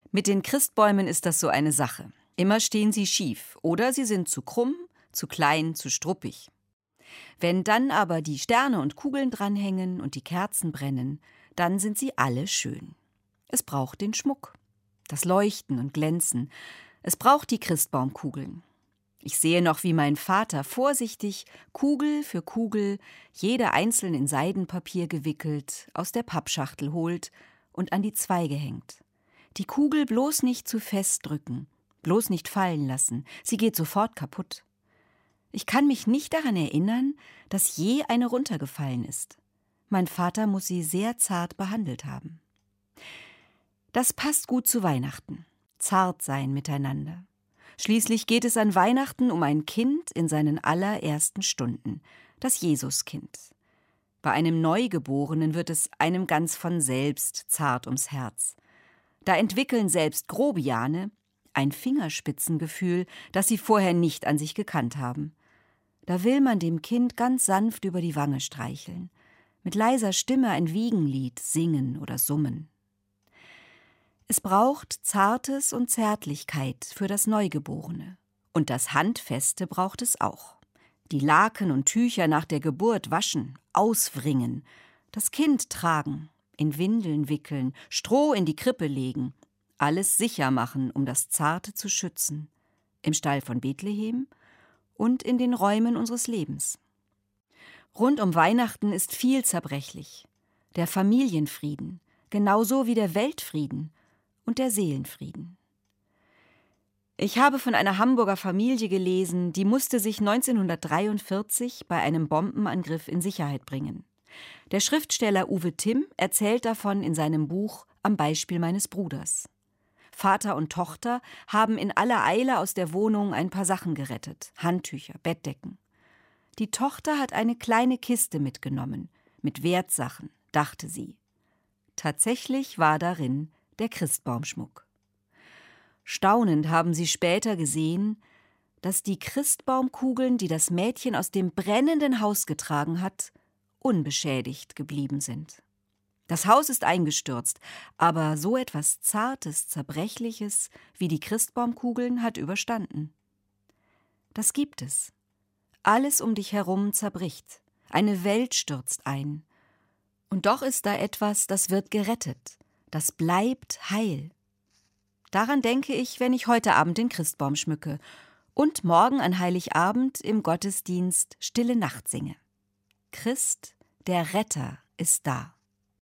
Mit den Christbäumen ist das so eine Sache. Immer stehen sie schief oder sie sind zu krumm, zu klein, zu struppig. Wenn dann aber die Sterne und Kugeln dranhängen und die Kerzen brennen, dann sind sie alle schön. Es braucht den Schmuck, das Leuchten und Glänzen. Es braucht die Christbaumkugeln. Ich sehe noch, wie mein Vater vorsichtig, Kugel für Kugel, jede einzeln in Seidenpapier gewickelt, aus der Pappschachtel holt und an die Zweige hängt. Die Kugel bloß nicht zu fest drücken, bloß nicht fallen lassen, sie geht sofort kaputt. Ich kann mich nicht daran erinnern, dass je eine runtergefallen ist. Mein Vater muss sie sehr zart behandelt haben. Das passt gut zu Weihnachten. Zart sein miteinander. Schließlich geht es an Weihnachten um ein Kind in seinen allerersten Stunden, das Jesuskind. Bei einem Neugeborenen wird es einem ganz von selbst zart ums Herz. Da entwickeln selbst Grobiane ein Fingerspitzengefühl, das sie vorher nicht an sich gekannt haben. Da will man dem Kind ganz sanft über die Wange streicheln, mit leiser Stimme ein Wiegenlied singen oder summen. Es braucht Zartes und Zärtlichkeit für das Neugeborene. Und das Handfeste braucht es auch. Die Laken und Tücher nach der Geburt waschen, auswringen, das Kind tragen, in Windeln wickeln, Stroh in die Krippe legen, alles sicher machen, um das Zarte zu schützen, im Stall von Bethlehem und in den Räumen unseres Lebens. Rund um Weihnachten ist viel zerbrechlich. Der Familienfrieden, genauso wie der Weltfrieden und der Seelenfrieden. Ich habe von einer Hamburger Familie gelesen, die musste sich 1943 bei einem Bombenangriff in Sicherheit bringen. Der Schriftsteller Uwe Timm erzählt davon in seinem Buch Am Beispiel meines Bruders. Vater und Tochter haben in aller Eile aus der Wohnung ein paar Sachen gerettet, Handtücher, Bettdecken. Die Tochter hat eine kleine Kiste mitgenommen, mit Wertsachen, dachte sie. Tatsächlich war darin der Christbaumschmuck. Staunend haben sie später gesehen, dass die Christbaumkugeln, die das Mädchen aus dem brennenden Haus getragen hat, unbeschädigt geblieben sind. Das Haus ist eingestürzt, aber so etwas Zartes, Zerbrechliches wie die Christbaumkugeln hat überstanden. Das gibt es. Alles um dich herum zerbricht, eine Welt stürzt ein. Und doch ist da etwas, das wird gerettet, das bleibt heil. Daran denke ich, wenn ich heute Abend den Christbaum schmücke und morgen an Heiligabend im Gottesdienst Stille Nacht singe. Christ, der Retter, ist da.